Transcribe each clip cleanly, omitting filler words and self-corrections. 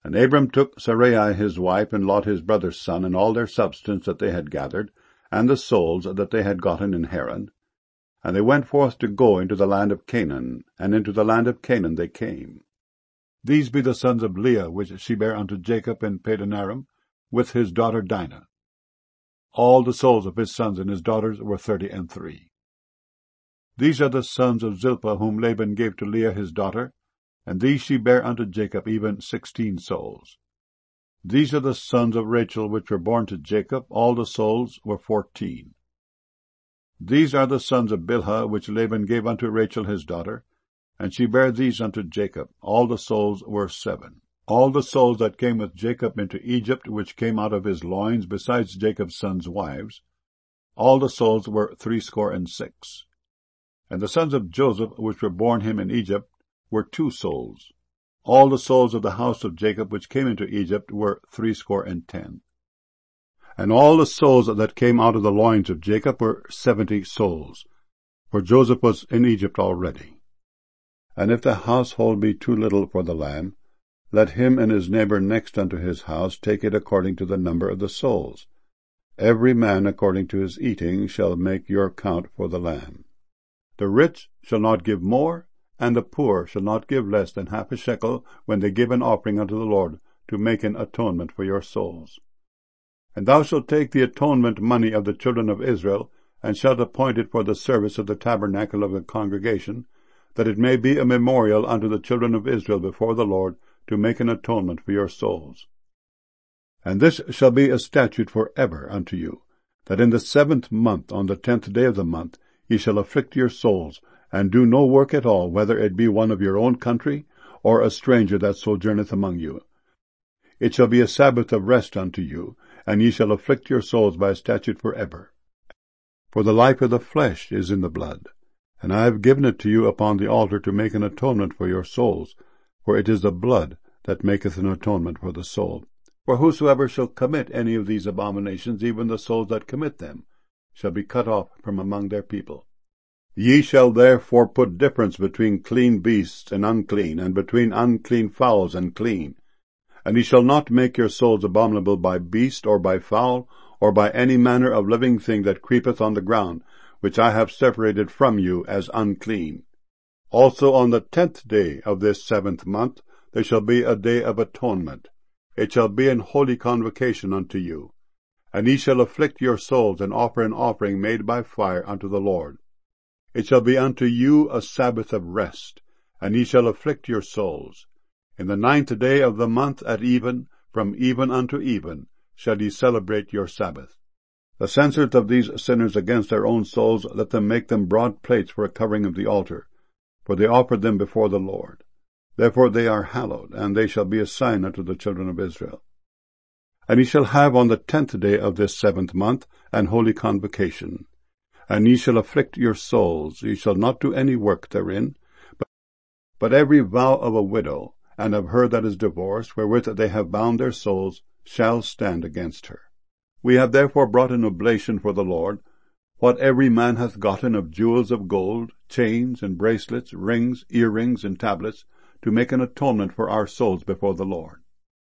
And Abram took Sarai his wife, and Lot his brother's son, and all their substance that they had gathered, and the souls that they had gotten in Haran. And they went forth to go into the land of Canaan, and into the land of Canaan they came. These be the sons of Leah, which she bare unto Jacob in Padanaram, with his daughter Dinah. All the souls of his sons and his daughters were 33. These are the sons of Zilpah, whom Laban gave to Leah his daughter, and these she bare unto Jacob, even 16 souls. These are the sons of Rachel, which were born to Jacob, all the souls were 14. These are the sons of Bilhah, which Laban gave unto Rachel his daughter, and she bare these unto Jacob, all the souls were 7. All the souls that came with Jacob into Egypt, which came out of his loins, besides Jacob's sons' wives, all the souls were 66. And the sons of Joseph, which were born him in Egypt, were 2 souls. All the souls of the house of Jacob, which came into Egypt, were 10. And all the souls that came out of the loins of Jacob were 70 souls, for Joseph was in Egypt already. And if the household be too little for the lamb, let him and his neighbor next unto his house take it according to the number of the souls. Every man according to his eating shall make your count for the lamb. The rich shall not give more, and the poor shall not give less than half a shekel when they give an offering unto the Lord, to make an atonement for your souls. And thou shalt take the atonement money of the children of Israel, and shalt appoint it for the service of the tabernacle of the congregation, that it may be a memorial unto the children of Israel before the Lord, to make an atonement for your souls. And this shall be a statute for ever unto you, that in the 7th month, on the 10th day of the month, ye shall afflict your souls, and do no work at all, whether it be one of your own country, or a stranger that sojourneth among you. It shall be a Sabbath of rest unto you, and ye shall afflict your souls by a statute for ever. For the life of the flesh is in the blood, and I have given it to you upon the altar to make an atonement for your souls, for it is the blood that maketh an atonement for the soul. For whosoever shall commit any of these abominations, even the souls that commit them, shall be cut off from among their people. Ye shall therefore put difference between clean beasts and unclean, and between unclean fowls and clean. And ye shall not make your souls abominable by beast, or by fowl, or by any manner of living thing that creepeth on the ground, which I have separated from you as unclean. Also on the 10th day of this 7th month there shall be a day of atonement. It shall be an holy convocation unto you. And ye shall afflict your souls, and offer an offering made by fire unto the Lord. It shall be unto you a Sabbath of rest, and ye shall afflict your souls. In the 9th day of the month at even, from even unto even, shall ye celebrate your Sabbath. The censers of these sinners against their own souls, let them make them broad plates for a covering of the altar, for they offered them before the Lord. Therefore they are hallowed, and they shall be a sign unto the children of Israel. And ye shall have on the 10th day of this 7th month an holy convocation. And ye shall afflict your souls, ye shall not do any work therein, but every vow of a widow, and of her that is divorced, wherewith they have bound their souls, shall stand against her. We have therefore brought an oblation for the Lord, what every man hath gotten of jewels of gold, chains and bracelets, rings, earrings, and tablets, to make an atonement for our souls before the Lord.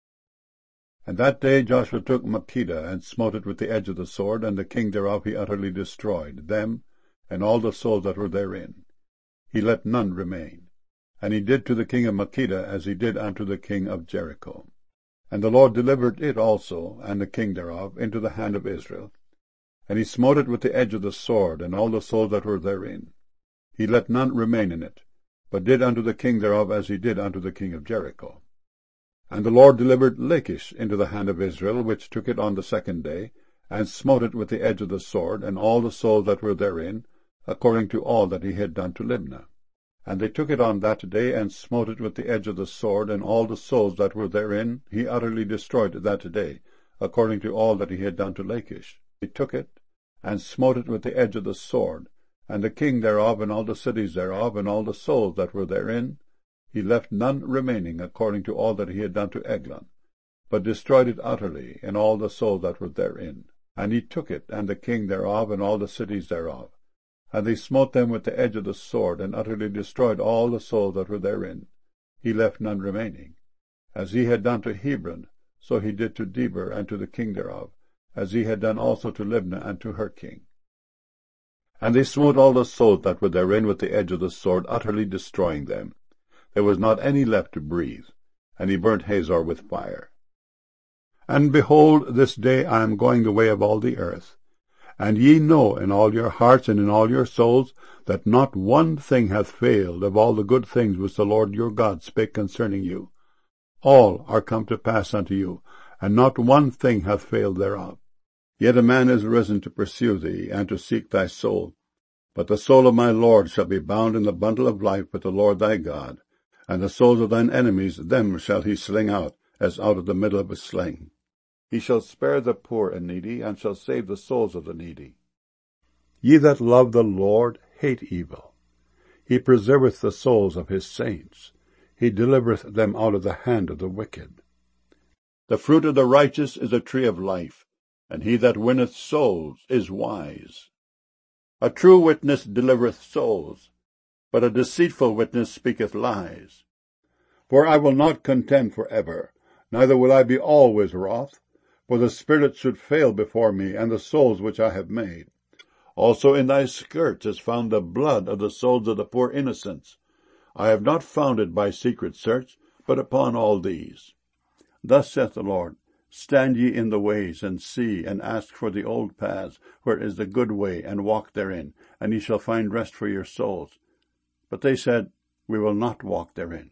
And that day Joshua took Makkedah, and smote it with the edge of the sword, and the king thereof he utterly destroyed, them, and all the souls that were therein. He let none remain. And he did to the king of Makkedah as he did unto the king of Jericho. And the Lord delivered it also, and the king thereof, into the hand of Israel. And he smote it with the edge of the sword, and all the souls that were therein. He let none remain in it, but did unto the king thereof as he did unto the king of Jericho. And the Lord delivered Lachish into the hand of Israel, which took it on the 2nd day, and smote it with the edge of the sword, and all the souls that were therein, according to all that he had done to Libnah. And they took it on that day, and smote it with the edge of the sword, and all the souls that were therein he utterly destroyed that day, according to all that he had done to Lachish. He took it, and smote it with the edge of the sword, and the king thereof, and all the cities thereof, and all the souls that were therein. He left none remaining, according to all that he had done to Eglon, but destroyed it utterly, and all the souls that were therein. And he took it, and the king thereof, and all the cities thereof. And they smote them with the edge of the sword, and utterly destroyed all the souls that were therein. He left none remaining. As he had done to Hebron, so he did to Debir and to the king thereof, as he had done also to Libnah and to her king. And they smote all the souls that were therein with the edge of the sword, utterly destroying them. There was not any left to breathe. And he burnt Hazor with fire. And behold, this day I am going the way of all the earth. And ye know in all your hearts and in all your souls that not one thing hath failed of all the good things which the Lord your God spake concerning you. All are come to pass unto you, and not one thing hath failed thereof. Yet a man is risen to pursue thee, and to seek thy soul. But the soul of my Lord shall be bound in the bundle of life with the Lord thy God, and the souls of thine enemies, them shall he sling out, as out of the middle of a sling. He shall spare the poor and needy, and shall save the souls of the needy. Ye that love the Lord hate evil. He preserveth the souls of his saints. He delivereth them out of the hand of the wicked. The fruit of the righteous is a tree of life, and he that winneth souls is wise. A true witness delivereth souls, but a deceitful witness speaketh lies. For I will not contend for ever, neither will I be always wroth, for the spirit should fail before me, and the souls which I have made. Also in thy skirts is found the blood of the souls of the poor innocents. I have not found it by secret search, but upon all these. Thus saith the Lord, stand ye in the ways, and see, and ask for the old paths, where is the good way, and walk therein, and ye shall find rest for your souls. But they said, we will not walk therein.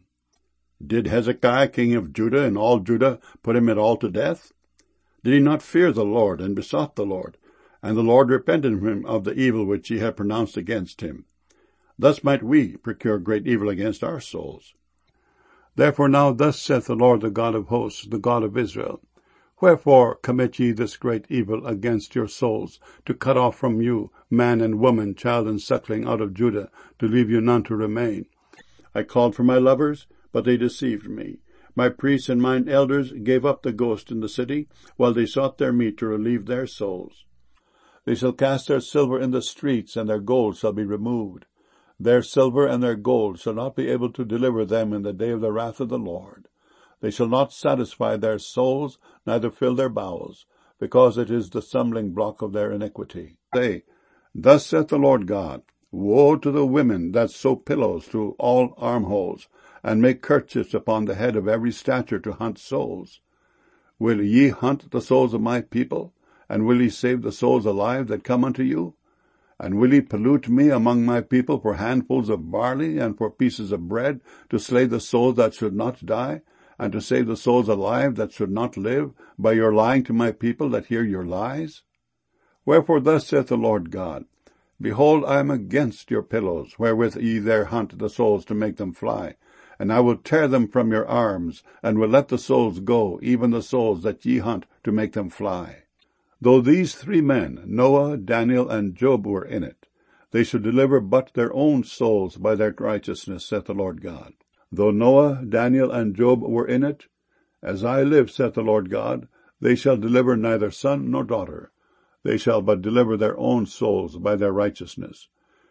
Did Hezekiah king of Judah and all Judah put him at all to death? Did he not fear the Lord, and besought the Lord? And the Lord repented him of the evil which he had pronounced against him. Thus might we procure great evil against our souls. Therefore now thus saith the Lord, the God of hosts, the God of Israel, wherefore commit ye this great evil against your souls, to cut off from you man and woman, child and suckling out of Judah, to leave you none to remain? I called for my lovers, but they deceived me. My priests and mine elders gave up the ghost in the city, while they sought their meat to relieve their souls. They shall cast their silver in the streets, and their gold shall be removed. Their silver and their gold shall not be able to deliver them in the day of the wrath of the Lord. They shall not satisfy their souls, neither fill their bowels, because it is the stumbling block of their iniquity. Say, thus saith the Lord God, woe to the women that sew pillows through all armholes, and make kerchiefs upon the head of every stature to hunt souls. Will ye hunt the souls of my people? And will ye save the souls alive that come unto you? And will ye pollute me among my people for handfuls of barley and for pieces of bread, to slay the souls that should not die, and to save the souls alive that should not live, by your lying to my people that hear your lies? Wherefore thus saith the Lord God, behold, I am against your pillows, wherewith ye there hunt the souls to make them fly, and I will tear them from your arms, and will let the souls go, even the souls that ye hunt to make them fly. Though these three men, Noah, Daniel, and Job, were in it, they should deliver but their own souls by their righteousness, saith the Lord God. Though Noah, Daniel, and Job were in it, as I live, saith the Lord God, they shall deliver neither son nor daughter. They shall but deliver their own souls by their righteousness.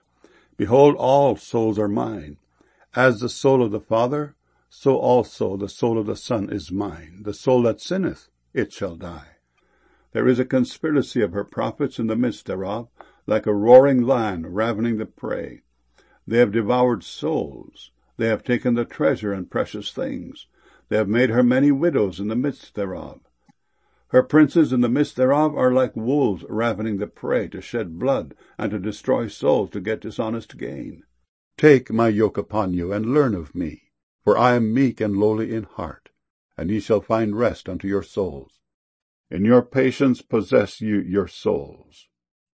Behold, all souls are mine. As the soul of the Father, so also the soul of the Son is mine. The soul that sinneth, it shall die. There is a conspiracy of her prophets in the midst thereof, like a roaring lion ravening the prey. They have devoured souls. They have taken the treasure and precious things. They have made her many widows in the midst thereof. Her princes in the midst thereof are like wolves ravening the prey, to shed blood, and to destroy souls, to get dishonest gain. Take my yoke upon you, and learn of me, for I am meek and lowly in heart, and ye shall find rest unto your souls. In your patience possess you your souls.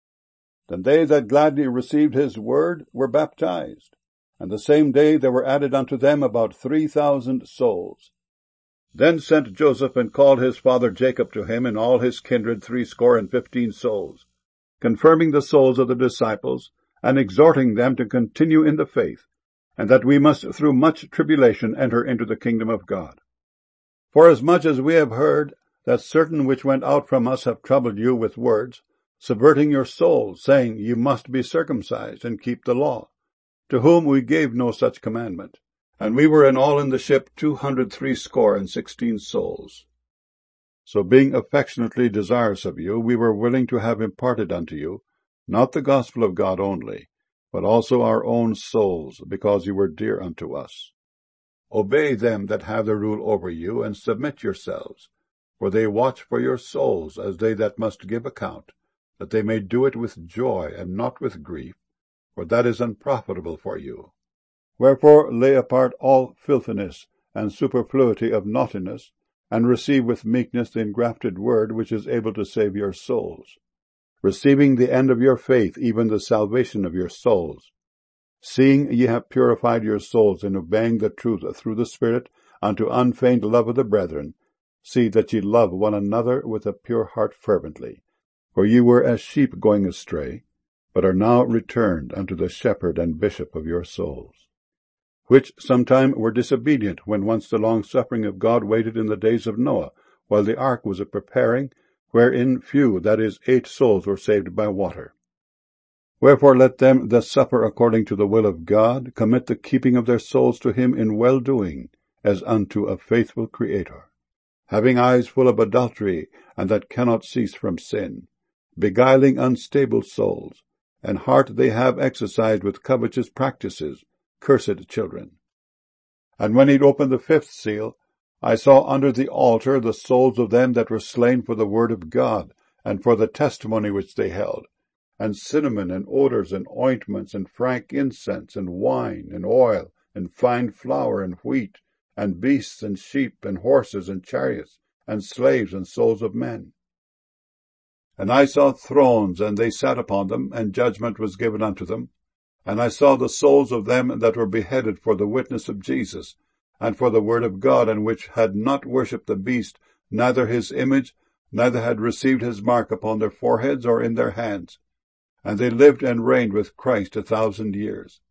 Then they that gladly received his word were baptized, and the same day there were added unto them about 3,000 souls. Then sent Joseph and called his father Jacob to him, and all his kindred 75 souls, confirming the souls of the disciples, and exhorting them to continue in the faith, and that we must through much tribulation enter into the kingdom of God. Forasmuch as we have heard that certain which went out from us have troubled you with words, subverting your souls, saying, you must be circumcised and keep the law, to whom we gave no such commandment, And we were in all in the ship 260 souls. So being affectionately desirous of you, we were willing to have imparted unto you, not the gospel of God only, but also our own souls, because you were dear unto us. Obey them that have the rule over you, and submit yourselves, for they watch for your souls as they that must give account, that they may do it with joy and not with grief, for that is unprofitable for you. Wherefore lay apart all filthiness and superfluity of naughtiness, and receive with meekness the engrafted word which is able to save your souls, receiving the end of your faith, even the salvation of your souls. Seeing ye have purified your souls in obeying the truth through the Spirit unto unfeigned love of the brethren, see that ye love one another with a pure heart fervently. For ye were as sheep going astray, but are now returned unto the shepherd and bishop of your souls, which sometime were disobedient, when once the long-suffering of God waited in the days of Noah, while the ark was a preparing, wherein few, that is, 8 souls, were saved by water. Wherefore let them that suffer according to the will of God commit the keeping of their souls to him in well-doing, as unto a faithful Creator, having eyes full of adultery, and that cannot cease from sin, beguiling unstable souls, and heart they have exercised with covetous practices, cursed children. And when he opened the 5th seal, I saw under the altar the souls of them that were slain for the word of God, and for the testimony which they held, and cinnamon, and odors, and ointments, and frank incense, and wine, and oil, and fine flour, and wheat, and beasts, and sheep, and horses, and chariots, and slaves, and souls of men. And I saw thrones, and they sat upon them, and judgment was given unto them. And I saw the souls of them that were beheaded for the witness of Jesus, and for the word of God, and which had not worshipped the beast, neither his image, neither had received his mark upon their foreheads or in their hands. And they lived and reigned with Christ 1,000 years.